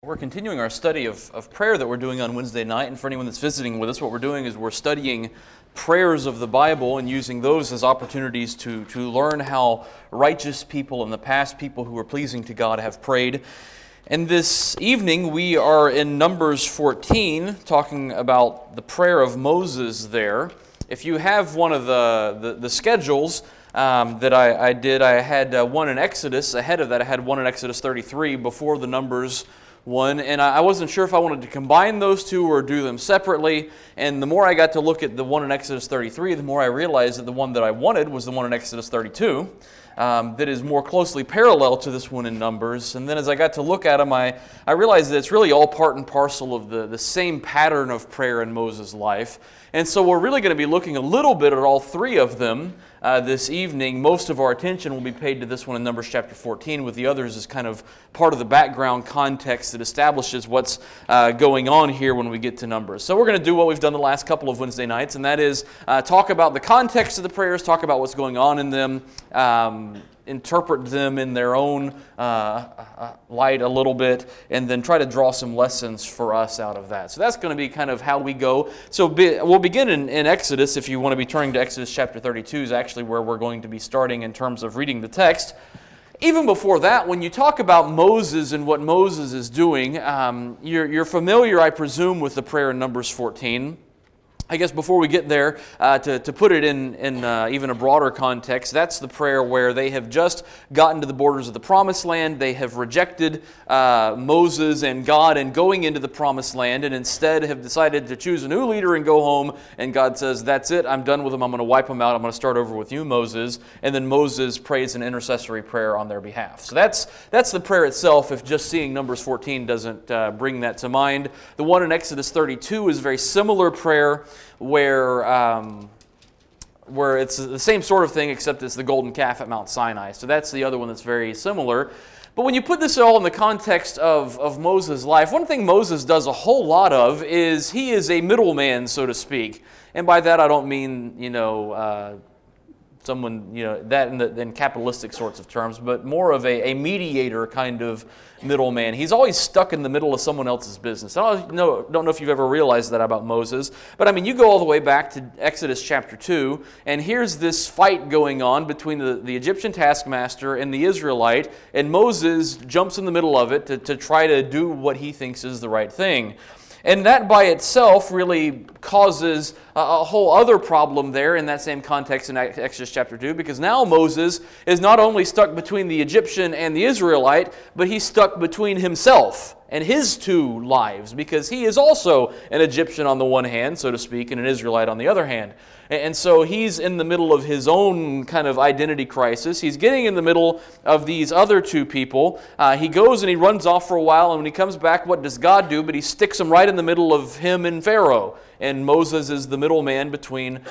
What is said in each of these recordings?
We're continuing our study of prayer that we're doing on Wednesday night, and for anyone that's visiting with us, what we're doing is we're studying prayers of the Bible and using those as opportunities to learn how righteous people in the past, people who are pleasing to God, have prayed. And this evening we are in Numbers 14, talking about the prayer of Moses there. If you have one of the schedules that I did, I had one in Exodus. Ahead of that, I had one in Exodus 33 before the Numbers one, and I wasn't sure if I wanted to combine those two or do them separately. And the more I got to look at the one in Exodus 33, the more I realized that the one that I wanted was the one in Exodus 32, that is more closely parallel to this one in Numbers. And then as I got to look at them, I realized that it's really all part and parcel of the same pattern of prayer in Moses' life. And so we're really going to be looking a little bit at all three of them this evening. Most of our attention will be paid to this one in Numbers chapter 14, with the others as kind of part of the background context that establishes what's going on here when we get to Numbers. So we're going to do what we've done the last couple of Wednesday nights, and that is talk about the context of the prayers, talk about what's going on in them, interpret them in their own light a little bit, and then try to draw some lessons for us out of that. So that's going to be kind of how we go. So we'll begin in Exodus. If you want to be turning to Exodus chapter 32 is actually where we're going to be starting in terms of reading the text. Even before that, when you talk about Moses and what Moses is doing, you're familiar, I presume, with the prayer in Numbers 14. I guess before we get there, to put it in even a broader context, that's the prayer where they have just gotten to the borders of the Promised Land. They have rejected Moses and God and going into the Promised Land, and instead have decided to choose a new leader and go home. And God says, that's it, I'm done with them, I'm going to wipe them out, I'm going to start over with you, Moses. And then Moses prays an intercessory prayer on their behalf. So that's the prayer itself, if just seeing Numbers 14 doesn't bring that to mind. The one in Exodus 32 is a very similar prayer, where it's the same sort of thing, except it's the golden calf at Mount Sinai. So that's the other one that's very similar. But when you put this all in the context of Moses' life, one thing Moses does a whole lot of is he is a middleman, so to speak. And by that I don't mean, someone, that in capitalistic sorts of terms, but more of a mediator kind of middleman. He's always stuck in the middle of someone else's business. I don't know if you've ever realized that about Moses, but I mean, you go all the way back to Exodus chapter 2, and here's this fight going on between the Egyptian taskmaster and the Israelite, and Moses jumps in the middle of it to try to do what he thinks is the right thing. And that by itself really causes a whole other problem there in that same context in Exodus chapter 2, because now Moses is not only stuck between the Egyptian and the Israelite, but he's stuck between himself and his two lives, because he is also an Egyptian on the one hand, so to speak, and an Israelite on the other hand. And so he's in the middle of his own kind of identity crisis. He's getting in the middle of these other two people. He goes and he runs off for a while, and when he comes back, what does God do? But he sticks him right in the middle of him and Pharaoh. And Moses is the middleman between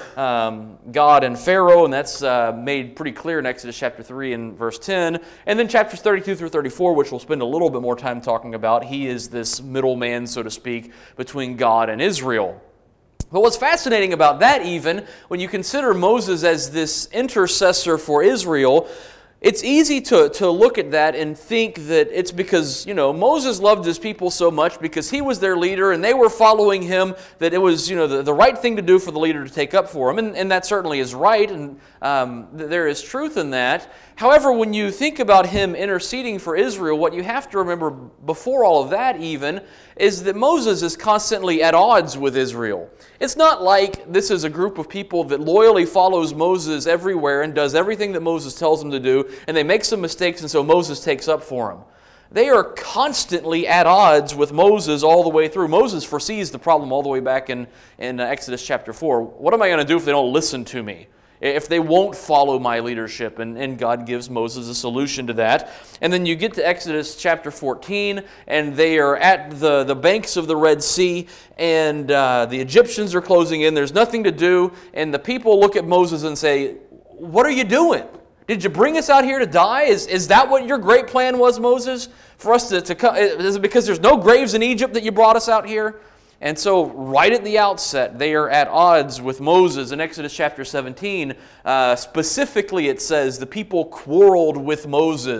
God and Pharaoh, and that's made pretty clear in Exodus chapter 3 and verse 10. And then chapters 32 through 34, which we'll spend a little bit more time talking about, he is this middleman, so to speak, between God and Israel. But what's fascinating about that, even, when you consider Moses as this intercessor for Israel, it's easy to look at that and think that it's because, Moses loved his people so much because he was their leader and they were following him, that it was, the right thing to do for the leader to take up for him. And that certainly is right, and there is truth in that. However, when you think about him interceding for Israel, what you have to remember before all of that even is that Moses is constantly at odds with Israel. It's not like this is a group of people that loyally follows Moses everywhere and does everything that Moses tells them to do, and they make some mistakes and so Moses takes up for them. They are constantly at odds with Moses all the way through. Moses foresees the problem all the way back in Exodus chapter 4. What am I going to do if they don't listen to me? If they won't follow my leadership? And God gives Moses a solution to that. And then you get to Exodus chapter 14, and they are at the banks of the Red Sea, and the Egyptians are closing in. There's nothing to do, and the people look at Moses and say, "What are you doing? Did you bring us out here to die? Is that what your great plan was, Moses? For us to come? Is it because there's no graves in Egypt that you brought us out here?" And so right at the outset, they are at odds with Moses. In Exodus chapter 17, specifically it says, the people quarreled with Moses.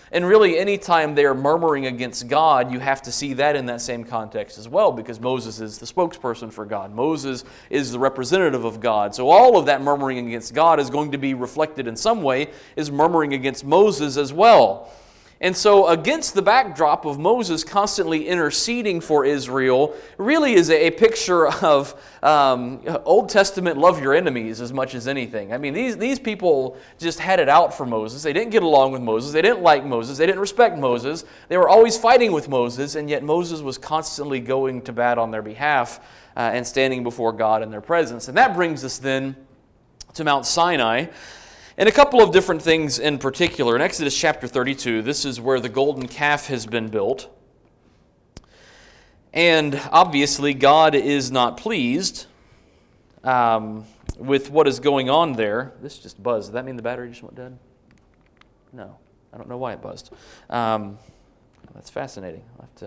And really, anytime they are murmuring against God, you have to see that in that same context as well, because Moses is the spokesperson for God. Moses is the representative of God. So all of that murmuring against God is going to be reflected in some way as murmuring against Moses as well. And so against the backdrop of Moses constantly interceding for Israel really is a picture of Old Testament love your enemies as much as anything. I mean, these people just had it out for Moses. They didn't get along with Moses. They didn't like Moses. They didn't respect Moses. They were always fighting with Moses, and yet Moses was constantly going to bat on their behalf and standing before God in their presence. And that brings us then to Mount Sinai. And a couple of different things in particular. In Exodus chapter 32, this is where the golden calf has been built. And obviously, God is not pleased with what is going on there. This just buzzed. Does that mean the battery just went dead? No. I don't know why it buzzed. That's fascinating.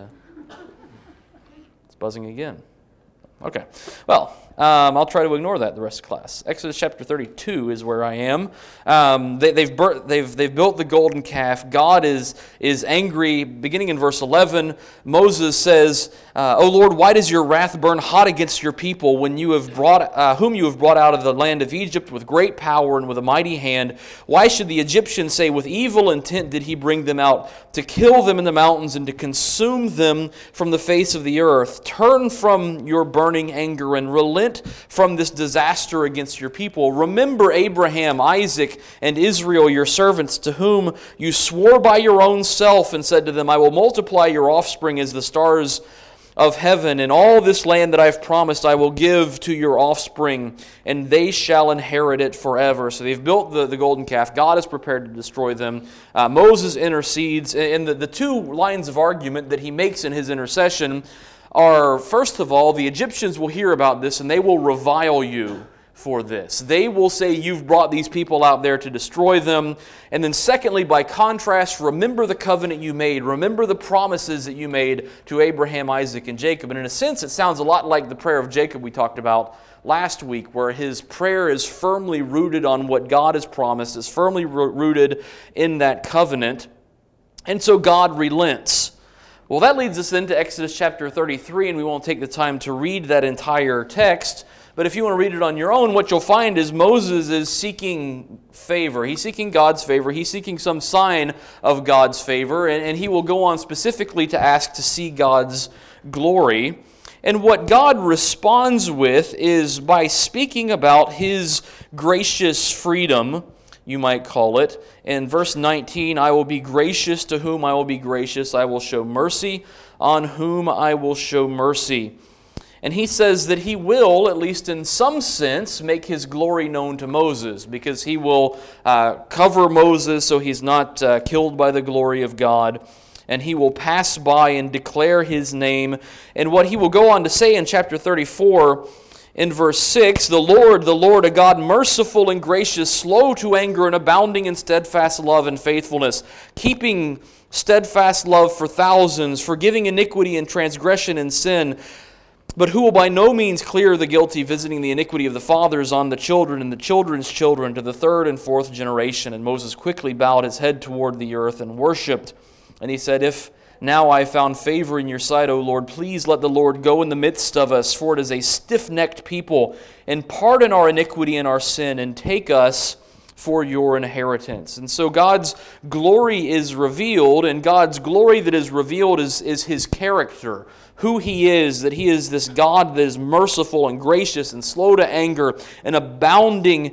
It's buzzing again. Okay. Well, I'll try to ignore that the rest of class. Exodus chapter 32 is where I am. They've built the golden calf. God is angry. Beginning in verse 11, Moses says, "O Lord, why does your wrath burn hot against your people when you have whom you have brought out of the land of Egypt with great power and with a mighty hand? Why should the Egyptians say, with evil intent did he bring them out, to kill them in the mountains and to consume them from the face of the earth? Turn from your burning anger and relent from this disaster against your people. Remember Abraham, Isaac, and Israel, your servants, to whom you swore by your own self and said to them, I will multiply your offspring as the stars of heaven, and all this land that I have promised I will give to your offspring, and they shall inherit it forever." So they've built the golden calf. God is prepared to destroy them. Moses intercedes, and the two lines of argument that he makes in his intercession are, first of all, the Egyptians will hear about this and they will revile you for this. They will say you've brought these people out there to destroy them. And then secondly, by contrast, remember the covenant you made. Remember the promises that you made to Abraham, Isaac, and Jacob. And in a sense, it sounds a lot like the prayer of Jacob we talked about last week, where his prayer is firmly rooted on what God has promised, is firmly rooted in that covenant. And so God relents. Well, that leads us into Exodus chapter 33, and we won't take the time to read that entire text. But if you want to read it on your own, what you'll find is Moses is seeking favor. He's seeking God's favor. He's seeking some sign of God's favor, and he will go on specifically to ask to see God's glory. And what God responds with is by speaking about his gracious freedom, you might call it. In verse 19, I will be gracious to whom I will be gracious. I will show mercy on whom I will show mercy. And he says that he will, at least in some sense, make his glory known to Moses, because he will cover Moses so he's not killed by the glory of God. And he will pass by and declare his name. And what he will go on to say in chapter 34, in verse 6, the Lord, a God merciful and gracious, slow to anger and abounding in steadfast love and faithfulness, keeping steadfast love for thousands, forgiving iniquity and transgression and sin, but who will by no means clear the guilty, visiting the iniquity of the fathers on the children and the children's children to the third and fourth generation. And Moses quickly bowed his head toward the earth and worshipped. And he said, If now I found favor in your sight, O Lord, please let the Lord go in the midst of us, for it is a stiff-necked people, and pardon our iniquity and our sin, and take us for your inheritance. And so God's glory is revealed, and God's glory that is revealed is his character, who he is, that he is this God that is merciful and gracious and slow to anger and abounding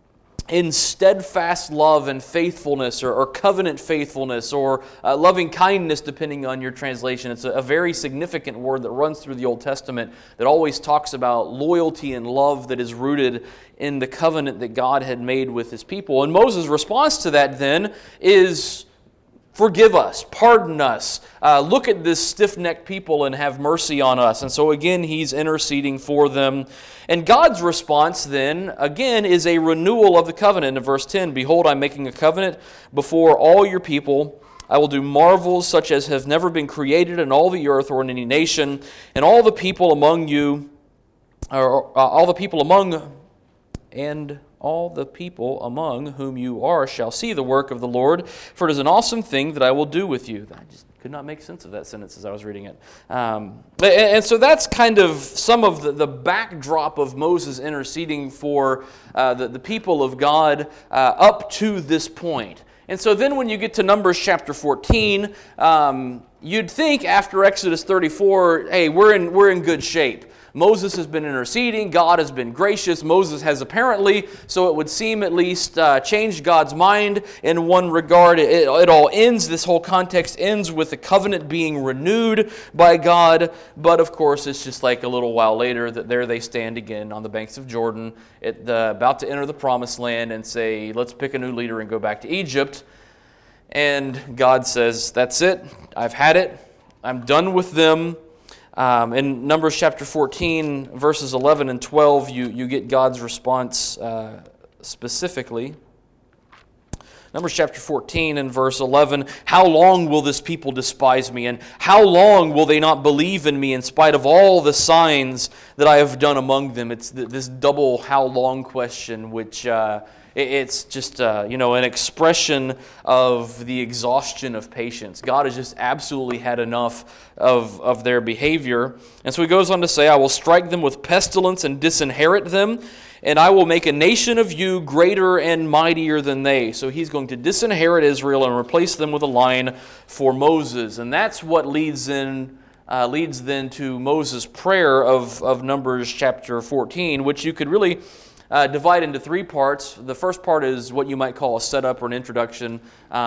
in steadfast love and faithfulness, or covenant faithfulness, or loving kindness, depending on your translation. It's a very significant word that runs through the Old Testament that always talks about loyalty and love that is rooted in the covenant that God had made with his people. And Moses' response to that then is, forgive us, pardon us, look at this stiff-necked people and have mercy on us. And so again, he's interceding for them. And God's response then, again, is a renewal of the covenant. In verse 10, Behold, I'm making a covenant before all your people. I will do marvels such as have never been created in all the earth or in any nation. And all the people among you, or all the people among and all the people among whom you are shall see the work of the Lord, for it is an awesome thing that I will do with you. I just could not make sense of that sentence as I was reading it. And so that's kind of some of the backdrop of Moses interceding for the people of God up to this point. And so then when you get to Numbers chapter 14, you'd think after Exodus 34, hey, we're in good shape. Moses has been interceding. God has been gracious. Moses has apparently, so it would seem at least, changed God's mind in one regard. It all ends, this whole context ends with the covenant being renewed by God. But of course, it's just like a little while later that there they stand again on the banks of Jordan, about to enter the promised land and say, let's pick a new leader and go back to Egypt. And God says, that's it. I've had it. I'm done with them. In Numbers chapter 14, verses 11 and 12, you get God's response specifically. Numbers chapter 14 and verse 11, how long will this people despise me, and how long will they not believe in me in spite of all the signs that I have done among them? It's this double how long question, which it's just an expression of the exhaustion of patience. God has just absolutely had enough of their behavior. And so he goes on to say, I will strike them with pestilence and disinherit them, and I will make a nation of you greater and mightier than they. So he's going to disinherit Israel and replace them with a line for Moses. And that's what leads then to Moses' prayer of Numbers chapter 14, which you could really divide into three parts. The first part is what you might call a setup or an introduction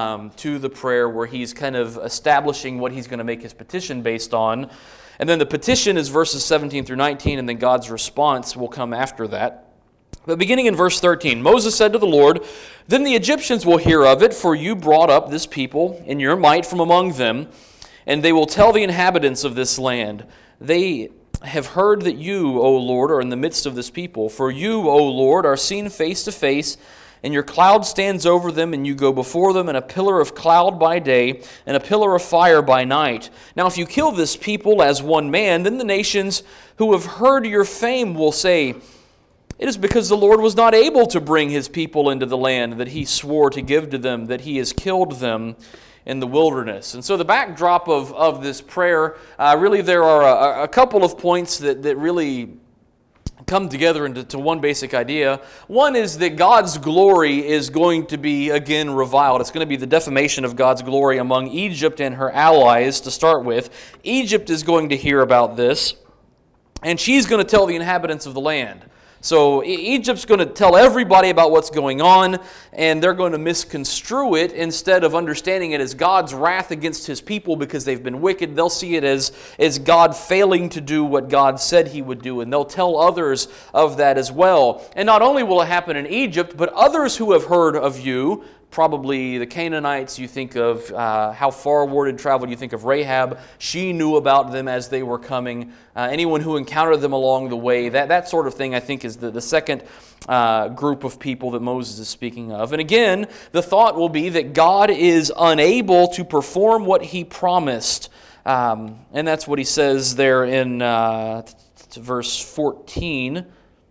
to the prayer, where he's kind of establishing what he's going to make his petition based on. And then the petition is verses 17 through 19, and then God's response will come after that. But beginning in verse 13, Moses said to the Lord, then the Egyptians will hear of it, for you brought up this people in your might from among them, and they will tell the inhabitants of this land, they have heard that you, O Lord, are in the midst of this people. For you, O Lord, are seen face to face, and your cloud stands over them, and you go before them in a pillar of cloud by day and a pillar of fire by night. Now if you kill this people as one man, then the nations who have heard your fame will say, it is because the Lord was not able to bring his people into the land that he swore to give to them, that he has killed them in the wilderness. And so the backdrop of this prayer, really there are a couple of points that really come together into one basic idea. One is that God's glory is going to be again reviled. It's going to be the defamation of God's glory among Egypt and her allies to start with. Egypt is going to hear about this, and she's going to tell the inhabitants of the land. So Egypt's going to tell everybody about what's going on, and they're going to misconstrue it. Instead of understanding it as God's wrath against his people because they've been wicked, they'll see it as God failing to do what God said he would do, and they'll tell others of that as well. And not only will it happen in Egypt, but others who have heard of you, probably the Canaanites, you think of how far word traveled, you think of Rahab. She knew about them as they were coming. Anyone who encountered them along the way, that sort of thing, I think, is the second group of people that Moses is speaking of. And again, the thought will be that God is unable to perform what he promised. And that's what he says there in verse 14.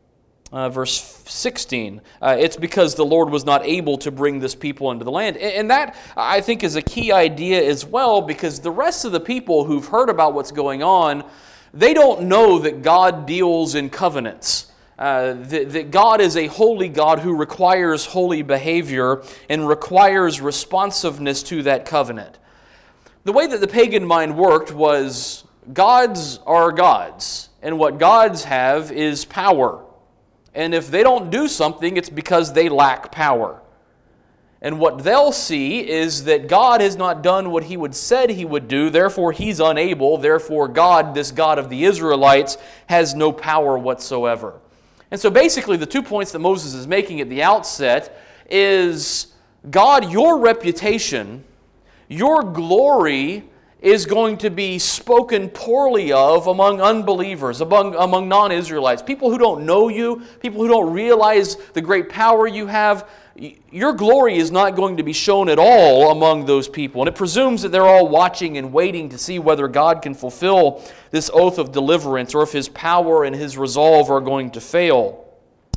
Verse 16, it's because the Lord was not able to bring this people into the land. And that, I think, is a key idea as well, because the rest of the people who've heard about what's going on, they don't know that God deals in covenants. That God is a holy God who requires holy behavior and requires responsiveness to that covenant. The way that the pagan mind worked was gods are gods, and what gods have is power. And if they don't do something, it's because they lack power. And what they'll see is that God has not done what he said he would do, therefore he's unable, therefore God, this God of the Israelites, has no power whatsoever. And so basically the 2 points that Moses is making at the outset is, God, your reputation, your glory is going to be spoken poorly of among unbelievers, among non-Israelites, people who don't know you, people who don't realize the great power you have. Your glory is not going to be shown at all among those people. And it presumes that they're all watching and waiting to see whether God can fulfill this oath of deliverance or if his power and his resolve are going to fail.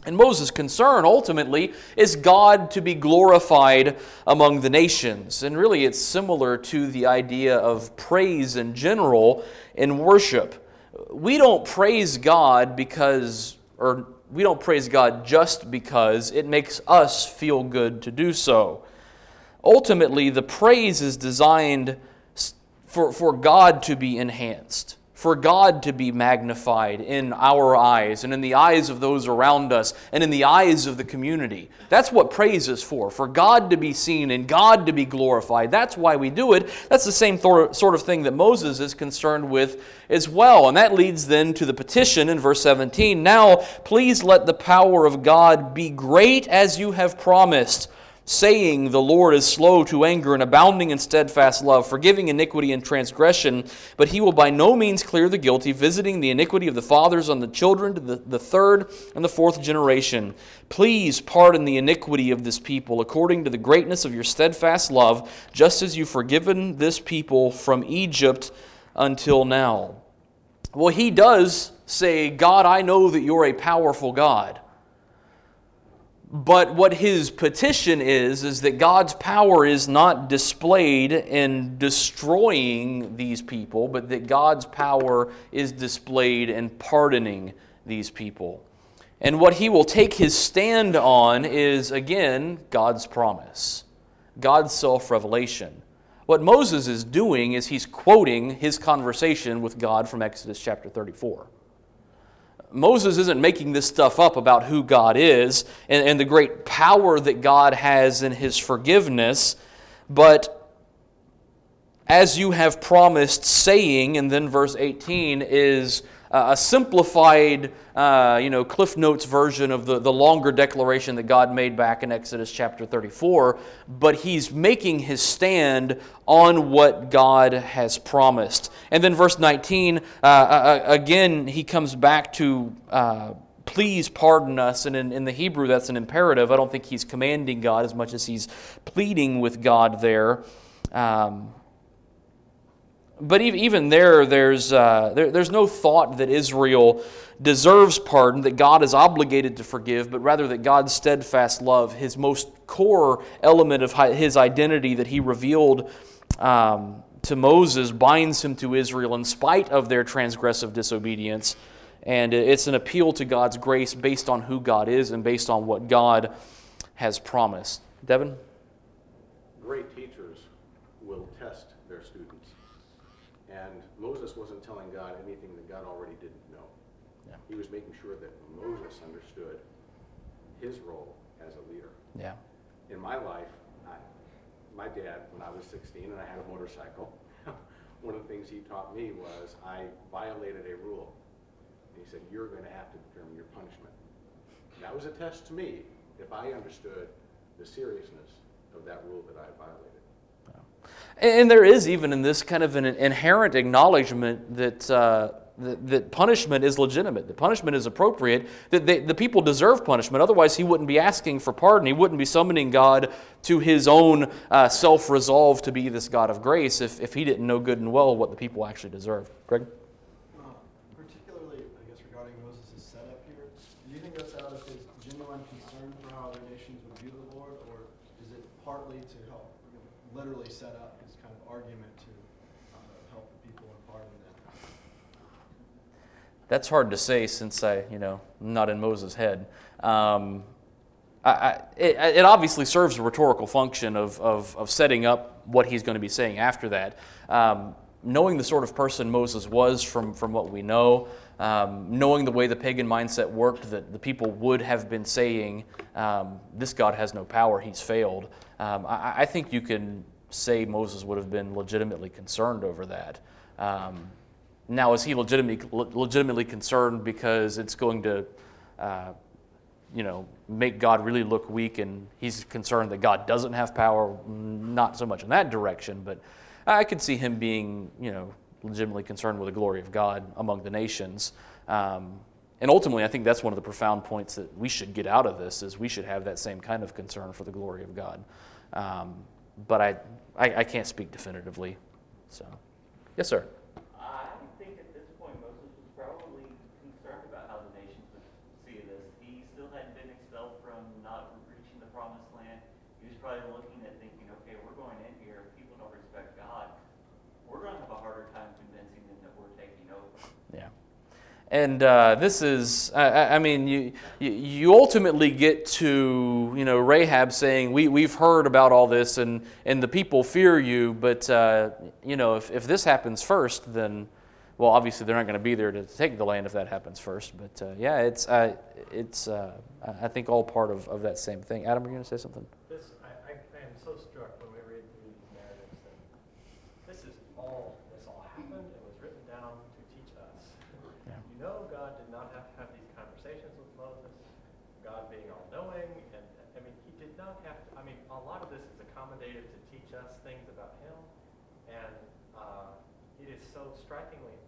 And Moses' concern ultimately is God to be glorified among the nations. And really it's similar to the idea of praise in general in worship. We don't praise God we don't praise God just because it makes us feel good to do so. Ultimately, the praise is designed for God to be enhanced, for God to be magnified in our eyes and in the eyes of those around us and in the eyes of the community. That's what praise is for God to be seen and God to be glorified. That's why we do it. That's the same sort of thing that Moses is concerned with as well. And that leads then to the petition in verse 17. Now, please let the power of God be great as you have promised, saying, the Lord is slow to anger and abounding in steadfast love, forgiving iniquity and transgression, but he will by no means clear the guilty, visiting the iniquity of the fathers on the children to the third and the fourth generation. Please pardon the iniquity of this people according to the greatness of your steadfast love, just as you've forgiven this people from Egypt until now. Well, he does say, God, I know that you're a powerful God. But what his petition is that God's power is not displayed in destroying these people, but that God's power is displayed in pardoning these people. And what he will take his stand on is, again, God's promise, God's self-revelation. What Moses is doing is he's quoting his conversation with God from Exodus chapter 34. Moses isn't making this stuff up about who God is and the great power that God has in his forgiveness, but as you have promised, saying, and then verse 18 is a simplified, Cliff Notes version of the longer declaration that God made back in Exodus chapter 34, but he's making his stand on what God has promised. And then verse 19, again, he comes back to please pardon us, and in the Hebrew that's an imperative. I don't think he's commanding God as much as he's pleading with God there. But even there's no thought that Israel deserves pardon, that God is obligated to forgive, but rather that God's steadfast love, his most core element of his identity that he revealed to Moses, binds him to Israel in spite of their transgressive disobedience. And it's an appeal to God's grace based on who God is and based on what God has promised. Devin? Great teachers will test their students. And Moses wasn't telling God anything that God already didn't know. Yeah. He was making sure that Moses understood his role as a leader. Yeah. In my life, my dad, when I was 16 and I had a motorcycle, one of the things he taught me was I violated a rule. And he said, you're going to have to determine your punishment. And that was a test to me if I understood the seriousness of that rule that I violated. And there is even in this kind of an inherent acknowledgement that punishment is legitimate, that punishment is appropriate, that the people deserve punishment. Otherwise, he wouldn't be asking for pardon. He wouldn't be summoning God to his own self-resolve to be this God of grace if he didn't know good and well what the people actually deserve. Greg? Particularly, I guess, regarding Moses' setup here, do you think that's out of his genuine concern for how other nations would view the Lord, or is it partly to help literally set up his kind of argument to help the people and pardon them? That's hard to say since I'm not in Moses' head. It obviously serves a rhetorical function of setting up what he's going to be saying after that. Knowing the sort of person Moses was from what we know, knowing the way the pagan mindset worked, that the people would have been saying, this God has no power, he's failed. I think you can say Moses would have been legitimately concerned over that. Now, is he legitimately concerned because it's going to make God really look weak, and he's concerned that God doesn't have power? Not so much in that direction, but I could see him being, legitimately concerned with the glory of God among the nations. And ultimately, I think that's one of the profound points that we should get out of this, is we should have that same kind of concern for the glory of God. But I can't speak definitively. So, yes, sir. I think at this point Moses was probably concerned about how the nations would see this. He's still hadn't been expelled from not reaching the promised land, he was probably looking at thinking, okay, we're going in here, if people don't respect God, we're going to have a harder time convincing them that we're taking over. Yeah. And this is, I mean, you ultimately get to, Rahab saying, we've heard about all this and the people fear you, but, if this happens first, then, well, obviously they're not going to be there to take the land if that happens first. But, it's I think, all part of that same thing. Adam, are you going to say something? I am so struck when we read through these narratives that this all happened and was written down to teach us. Yeah. God did not have to have these conversations with Moses, God being all-knowing, and he did not have to, a lot of this is accommodative to teach us things about him, and it is so strikingly,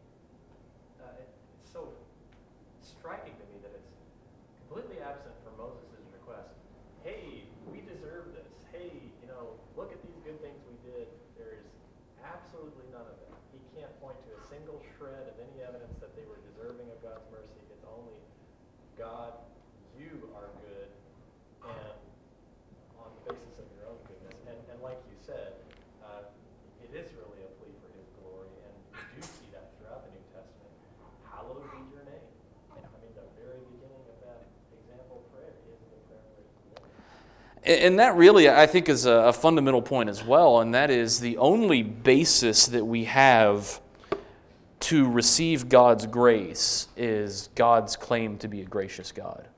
it's so striking to me that it's completely absent from Moses' request. Hey, we deserve this. Hey, look at these good things we did. There is absolutely none of it. He can't point to a single shred of any evidence that they were deserving of God's mercy. It's only, God, you are good, and on the basis of your own goodness. And like you said, it is really a plea for his glory, and you do see that throughout the New Testament. Hallowed be your name. The very beginning of that example prayer is the prayer for his glory. And that really, I think, is a fundamental point as well, and that is the only basis that we have to receive God's grace is God's claim to be a gracious God.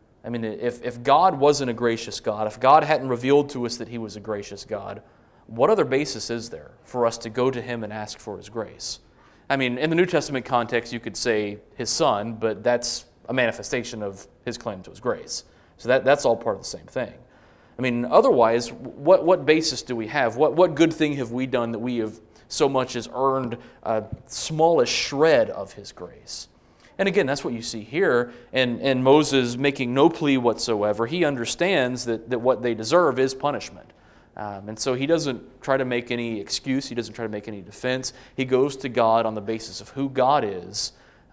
If God wasn't a gracious God, if God hadn't revealed to us that he was a gracious God, what other basis is there for us to go to him and ask for his grace? In the New Testament context, you could say his Son, but that's a manifestation of his claim to his grace. So that's all part of the same thing. Otherwise, what basis do we have? What good thing have we done that we have so much as earned a smallest shred of his grace? And again, that's what you see here, and Moses making no plea whatsoever. He understands that what they deserve is punishment. And so he doesn't try to make any excuse. He doesn't try to make any defense. He goes to God on the basis of who God is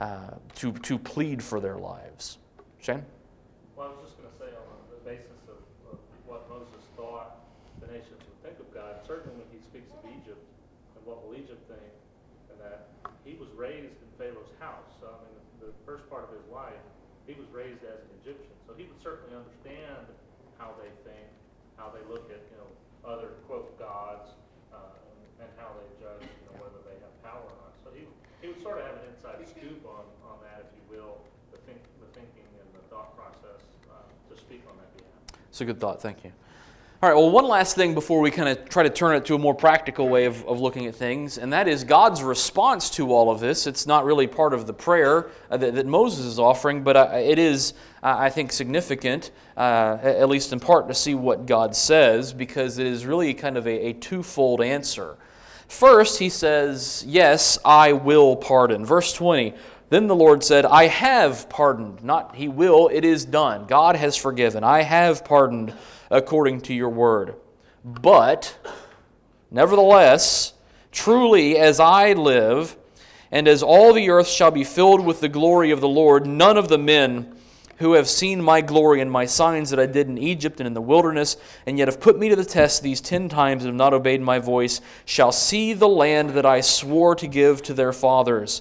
to plead for their lives. Shane? Well, I was just going to say on the basis of what Moses thought the nations would think of God, certainly when he speaks of Egypt and what will Egypt think, and that he was raised in Pharaoh's house. So, the first part of his life, he was raised as an Egyptian. So he would certainly understand how they think, how they look at, other, quote, gods, and how they judge, whether they have power or not. So he would sort of have an inside scoop on that, if you will, the thinking and the thought process to speak on that behalf. It's a good thought. Thank you. All right, well, one last thing before we kind of try to turn it to a more practical way of looking at things, and that is God's response to all of this. It's not really part of the prayer that Moses is offering, but it is, I think, significant, at least in part, to see what God says, because it is really kind of a twofold answer. First, he says, yes, I will pardon. Verse 20, then the Lord said, I have pardoned. Not he will, it is done. God has forgiven. I have pardoned according to your word. But, nevertheless, truly as I live, and as all the earth shall be filled with the glory of the Lord, none of the men who have seen my glory and my signs that I did in Egypt and in the wilderness, and yet have put me to the test these 10 times and have not obeyed my voice, shall see the land that I swore to give to their fathers.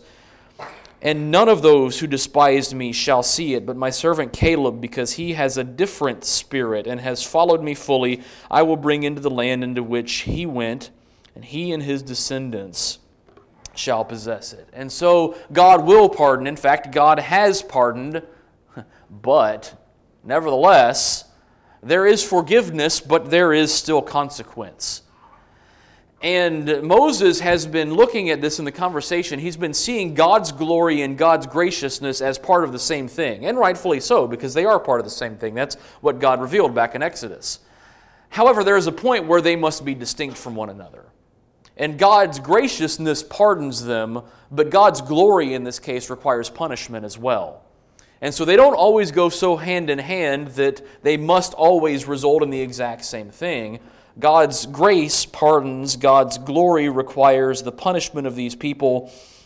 And none of those who despised me shall see it, but my servant Caleb, because he has a different spirit and has followed me fully, I will bring into the land into which he went, and he and his descendants shall possess it. And so God will pardon. In fact, God has pardoned, but nevertheless, there is forgiveness, but there is still consequence. And Moses has been looking at this in the conversation. He's been seeing God's glory and God's graciousness as part of the same thing. And rightfully so, because they are part of the same thing. That's what God revealed back in Exodus. However, there is a point where they must be distinct from one another. And God's graciousness pardons them, but God's glory in this case requires punishment as well. And so they don't always go so hand in hand that they must always result in the exact same thing. God's grace pardons, God's glory requires the punishment of these people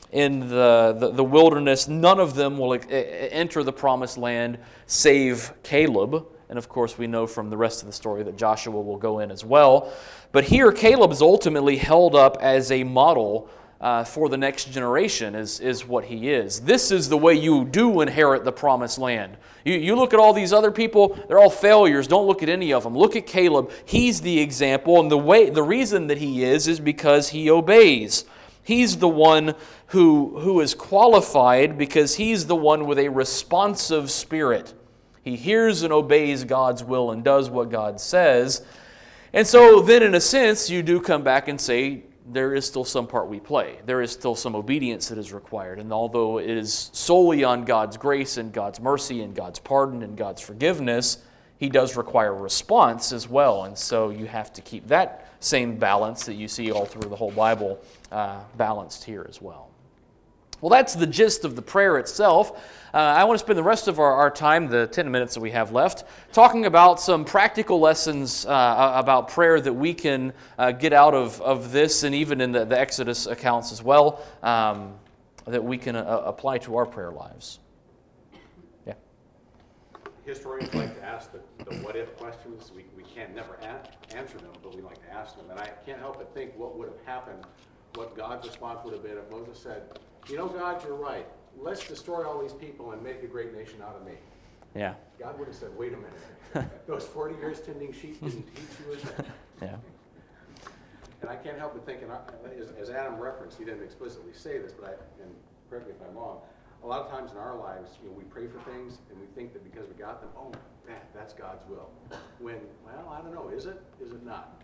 in the wilderness. None of them will enter the promised land save Caleb. And of course, we know from the rest of the story that Joshua will go in as well. But here, Caleb is ultimately held up as a model for the next generation, is what he is. This is the way you do inherit the promised land. You look at all these other people, they're all failures. Don't look at any of them. Look at Caleb. He's the example, and the reason that he is because he obeys. He's the one who is qualified because he's the one with a responsive spirit. He hears and obeys God's will and does what God says. And so then, in a sense, you do come back and say, there is still some part we play. There is still some obedience that is required. And although it is solely on God's grace and God's mercy and God's pardon and God's forgiveness, He does require response as well. And so you have to keep that same balance that you see all through the whole Bible balanced here as well. Well, that's the gist of the prayer itself. I want to spend the rest of our time, the 10 minutes that we have left, talking about some practical lessons about prayer that we can get out of this, and even in the Exodus accounts as well, that we can apply to our prayer lives. Yeah. Historians like to ask the what-if questions. We can't never answer them, but we like to ask them. And I can't help but think what would have happened, what God's response would have been if Moses said, you know, God, you're right. Let's destroy all these people and make a great nation out of me. Yeah. God would have said, wait a minute. Those 40 years tending sheep didn't teach you anything. Yeah. And I can't help but think, and as Adam referenced, he didn't explicitly say this, but and correct me if I'm wrong, a lot of times in our lives, we pray for things and we think that because we got them, oh, that's God's will. When, well, I don't know, is it? Is it not?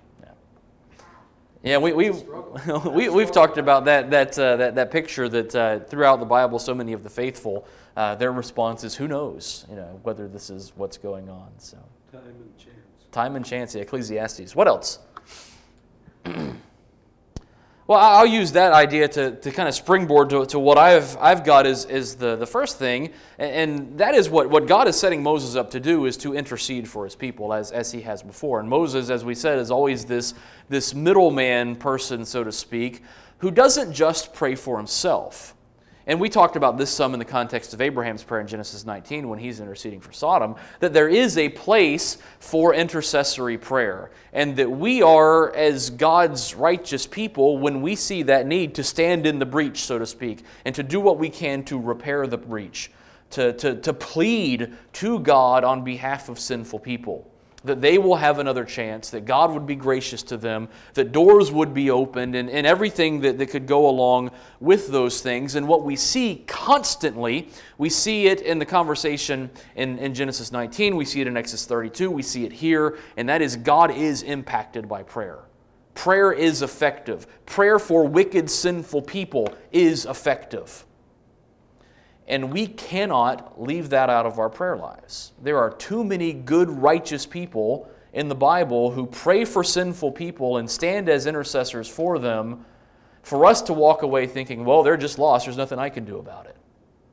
Yeah, we've talked about that picture that throughout the Bible, so many of the faithful, their response is, who knows, whether this is what's going on. So Time and chance. Time and chance, yeah, Ecclesiastes. What else? Well, I'll use that idea to kind of springboard to what I've got is the first thing, and that is what God is setting Moses up to do, is to intercede for his people as he has before. And Moses, as we said, is always this middleman person, so to speak, who doesn't just pray for himself. And we talked about this some in the context of Abraham's prayer in Genesis 19 when he's interceding for Sodom, that there is a place for intercessory prayer, and that we are, as God's righteous people, when we see that need, to stand in the breach, so to speak, and to do what we can to repair the breach, to plead to God on behalf of sinful people, that they will have another chance, that God would be gracious to them, that doors would be opened, and everything that could go along with those things. And what we see constantly, we see it in the conversation in Genesis 19, we see it in Exodus 32, we see it here, and that is God is impacted by prayer. Prayer is effective. Prayer for wicked, sinful people is effective. And we cannot leave that out of our prayer lives. There are too many good, righteous people in the Bible who pray for sinful people and stand as intercessors for them, for us to walk away thinking, well, they're just lost, there's nothing I can do about it.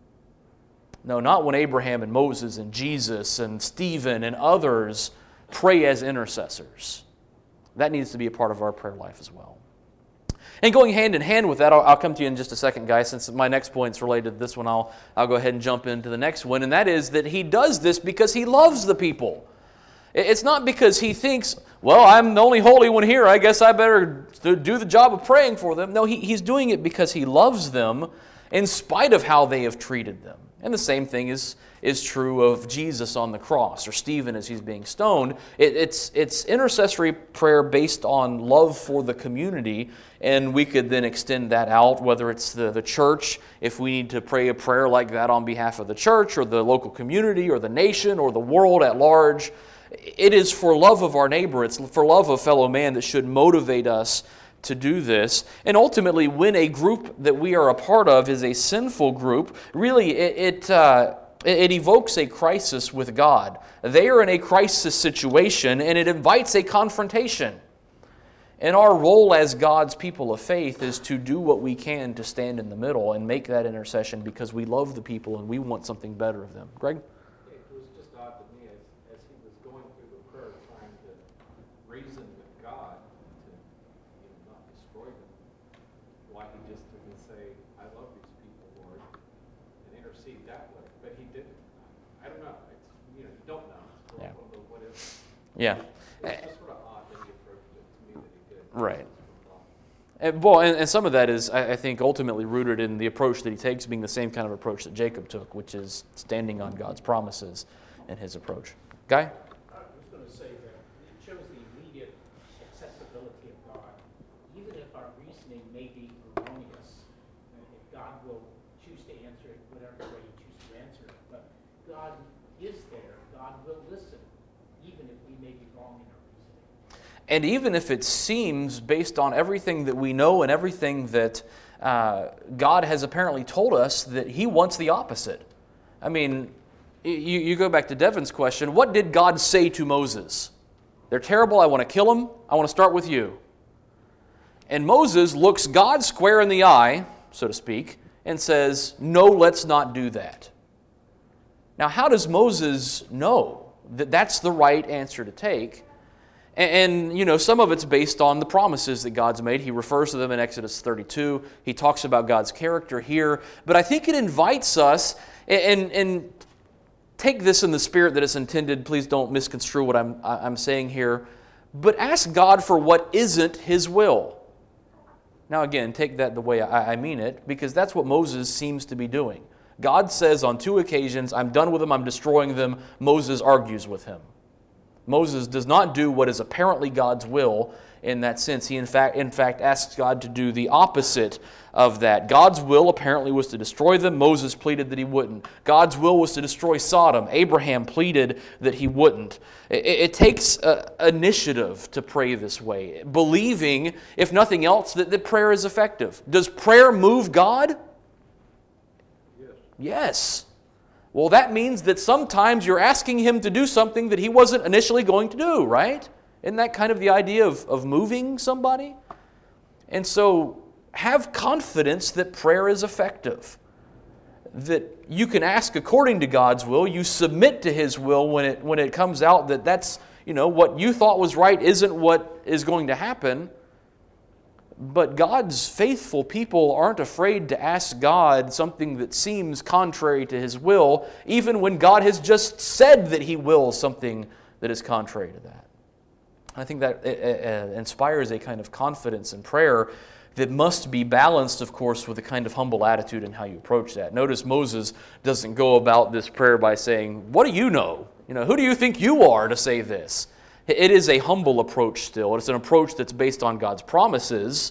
No, not when Abraham and Moses and Jesus and Stephen and others pray as intercessors. That needs to be a part of our prayer life as well. And going hand in hand with that, I'll come to you in just a second, guys. Since my next point's related to this one, I'll go ahead and jump into the next one. And that is that he does this because he loves the people. It's not because he thinks, well, I'm the only holy one here, I guess I better do the job of praying for them. No, he's doing it because he loves them in spite of how they have treated them. And the same thing is true of Jesus on the cross, or Stephen as he's being stoned. It's intercessory prayer based on love for the community, and we could then extend that out, whether it's the church, if we need to pray a prayer like that on behalf of the church, or the local community, or the nation, or the world at large. It is for love of our neighbor, it's for love of fellow man that should motivate us to do this. And ultimately, when a group that we are a part of is a sinful group, really it evokes a crisis with God. They are in a crisis situation, and it invites a confrontation. And our role as God's people of faith is to do what we can to stand in the middle and make that intercession because we love the people and we want something better of them. Greg? It was just odd to me as he was going through the prayer, trying to reason with God to not destroy them, why he just didn't say, I love these that way, but he didn't. I don't know. It's, you don't know. So Yeah. I don't know what if. Yeah. It's just sort of odd that he approached it to me that he did. Right. And some of that is, I think, ultimately rooted in the approach that he takes being the same kind of approach that Jacob took, which is standing on God's promises and his approach. Guy? I was going to say that it shows the immediate accessibility of God. Even if our reasoning may be erroneous, if God will choose to answer it whatever way he chooses to answer it, but God is there. God will listen, even if we may be wrong in our reasoning. And even if it seems, based on everything that we know and everything that God has apparently told us, that he wants the opposite. I mean, you go back to Devin's question, what did God say to Moses? They're terrible, I want to kill them, I want to start with you. And Moses looks God square in the eye, so to speak, and says, no, let's not do that. Now, how does Moses know that that's the right answer to take? And, some of it's based on the promises that God's made. He refers to them in Exodus 32. He talks about God's character here. But I think it invites us, and take this in the spirit that it's intended. Please don't misconstrue what I'm saying here. But ask God for what isn't his will. Now, again, take that the way I mean it, because that's what Moses seems to be doing. God says on 2 occasions, I'm done with them, I'm destroying them. Moses argues with him. Moses does not do what is apparently God's will in that sense. He, in fact, asks God to do the opposite of that. God's will apparently was to destroy them. Moses pleaded that he wouldn't. God's will was to destroy Sodom. Abraham pleaded that he wouldn't. It takes initiative to pray this way, believing, if nothing else, that prayer is effective. Does prayer move God? Yes. Well, that means that sometimes you're asking him to do something that he wasn't initially going to do, right? Isn't that kind of the idea of moving somebody? And so have confidence that prayer is effective. That you can ask according to God's will. You submit to his will when it comes out that that's, what you thought was right isn't what is going to happen. But God's faithful people aren't afraid to ask God something that seems contrary to his will, even when God has just said that he wills something that is contrary to that. I think that inspires a kind of confidence in prayer that must be balanced, of course, with a kind of humble attitude in how you approach that. Notice Moses doesn't go about this prayer by saying, what do you know? Who do you think you are to say this? It is a humble approach still. It's an approach that's based on God's promises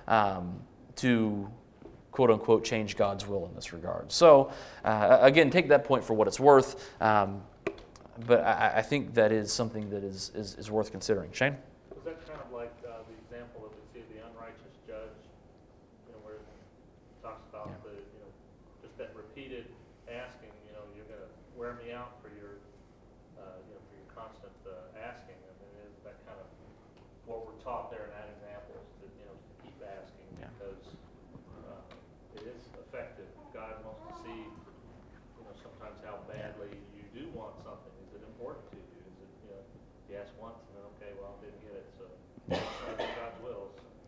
to, quote-unquote, change God's will in this regard. So, again, take that point for what it's worth. But I think that is something that is worth considering. Shane? Was that kind of like the example that we see of the unrighteous judge, where it talks about just that repeated asking, you're going to wear me out for your constant asking. I mean, is that kind of what we're taught there in that example is to keep asking because it is effective. God wants to see sometimes how badly you do want something. Is it important to you? Is it you ask once and then okay, well I didn't get it, so that's God's will.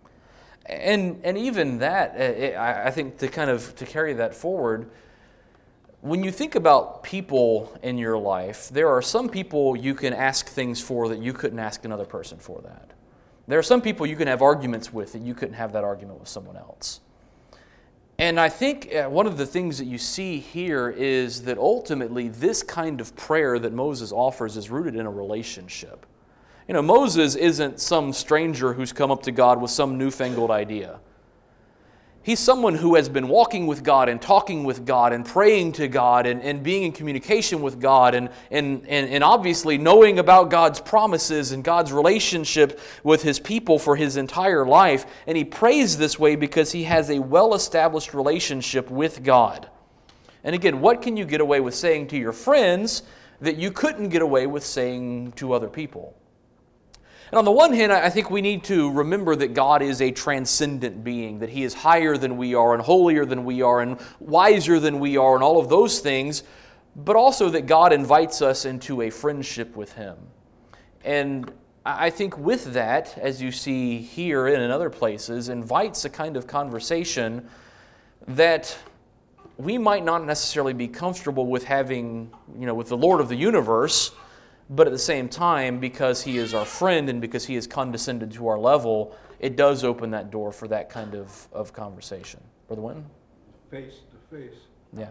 And even that, I think to carry that forward. When you think about people in your life, there are some people you can ask things for that you couldn't ask another person for that. There are some people you can have arguments with that you couldn't have that argument with someone else. And I think one of the things that you see here is that ultimately this kind of prayer that Moses offers is rooted in a relationship. Moses isn't some stranger who's come up to God with some newfangled idea. He's someone who has been walking with God and talking with God and praying to God and being in communication with God and obviously knowing about God's promises and God's relationship with his people for his entire life. And he prays this way because he has a well-established relationship with God. And again, what can you get away with saying to your friends that you couldn't get away with saying to other people? And on the one hand, I think we need to remember that God is a transcendent being, that he is higher than we are and holier than we are and wiser than we are and all of those things, but also that God invites us into a friendship with him. And I think with that, as you see here and in other places, invites a kind of conversation that we might not necessarily be comfortable with having, with the Lord of the universe, but at the same time, because He is our friend and because He has condescended to our level, it does open that door for that kind of conversation. Brother Winton? Face to face. Yeah.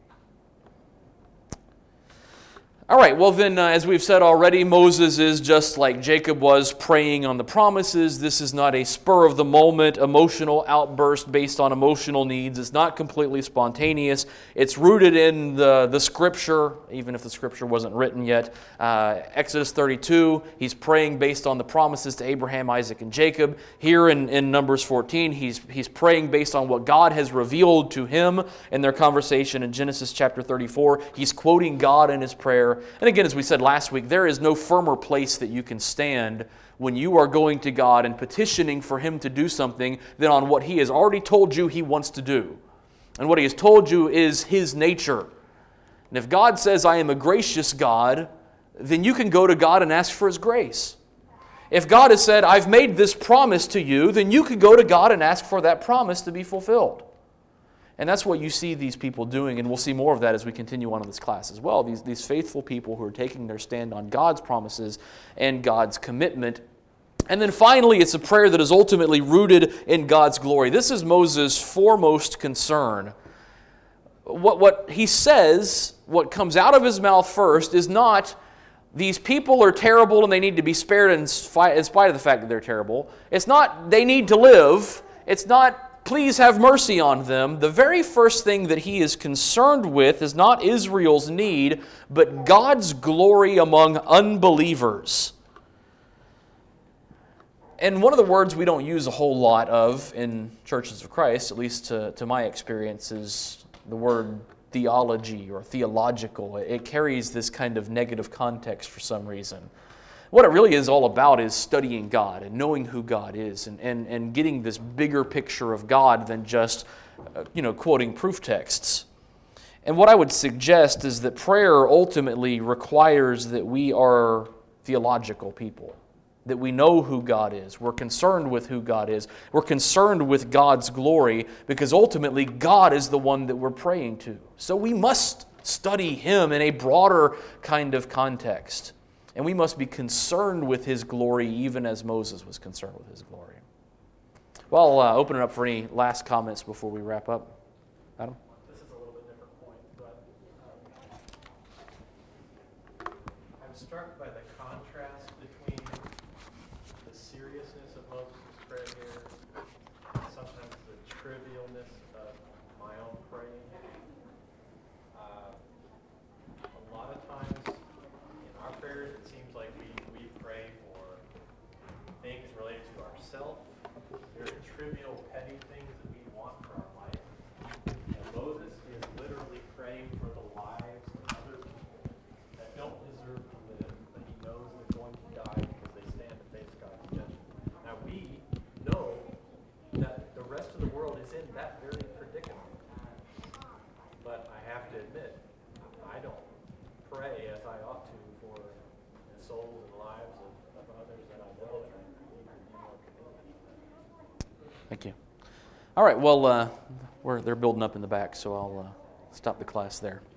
All right, well then, as we've said already, Moses is just like Jacob was, praying on the promises. This is not a spur-of-the-moment emotional outburst based on emotional needs. It's not completely spontaneous. It's rooted in the Scripture, even if the Scripture wasn't written yet. Exodus 32, he's praying based on the promises to Abraham, Isaac, and Jacob. Here in Numbers 14, he's praying based on what God has revealed to him in their conversation in Genesis chapter 34. He's quoting God in his prayer. And again, as we said last week, there is no firmer place that you can stand when you are going to God and petitioning for Him to do something than on what He has already told you He wants to do. And what He has told you is His nature. And if God says, I am a gracious God, then you can go to God and ask for His grace. If God has said, I've made this promise to you, then you can go to God and ask for that promise to be fulfilled. And that's what you see these people doing, and we'll see more of that as we continue on in this class as well. These faithful people who are taking their stand on God's promises and God's commitment. And then finally, it's a prayer that is ultimately rooted in God's glory. This is Moses' foremost concern. What he says, what comes out of his mouth first, is not, these people are terrible and they need to be spared in spite of the fact that they're terrible. It's not, they need to live. It's not, please have mercy on them. The very first thing that he is concerned with is not Israel's need, but God's glory among unbelievers. And one of the words we don't use a whole lot of in churches of Christ, at least to my experience, is the word theology or theological. It carries this kind of negative context for some reason. What it really is all about is studying God and knowing who God is and getting this bigger picture of God than just, quoting proof texts. And what I would suggest is that prayer ultimately requires that we are theological people, that we know who God is. We're concerned with who God is. We're concerned with God's glory because ultimately God is the one that we're praying to. So we must study Him in a broader kind of context. And we must be concerned with His glory even as Moses was concerned with His glory. Well, I'll open it up for any last comments before we wrap up. Adam? This is a little bit different point, but I'm struck by the contrast between the seriousness of Moses' prayer here and sometimes the trivialness of my own praying. A lot of times in our prayers, it seems like we pray for things related to ourselves, very trivial, petty things that we want for our life. And Moses is literally praying for the lives of other people that don't deserve to live, but he knows they're going to die because they stand to face God's judgment. Now we know that the rest of the world is in that very predicament. But I have to admit, I don't pray as I ought to for the souls and lives of others that I know and I need to be more committed. Thank you. All right, well, they're building up in the back, so I'll stop the class there.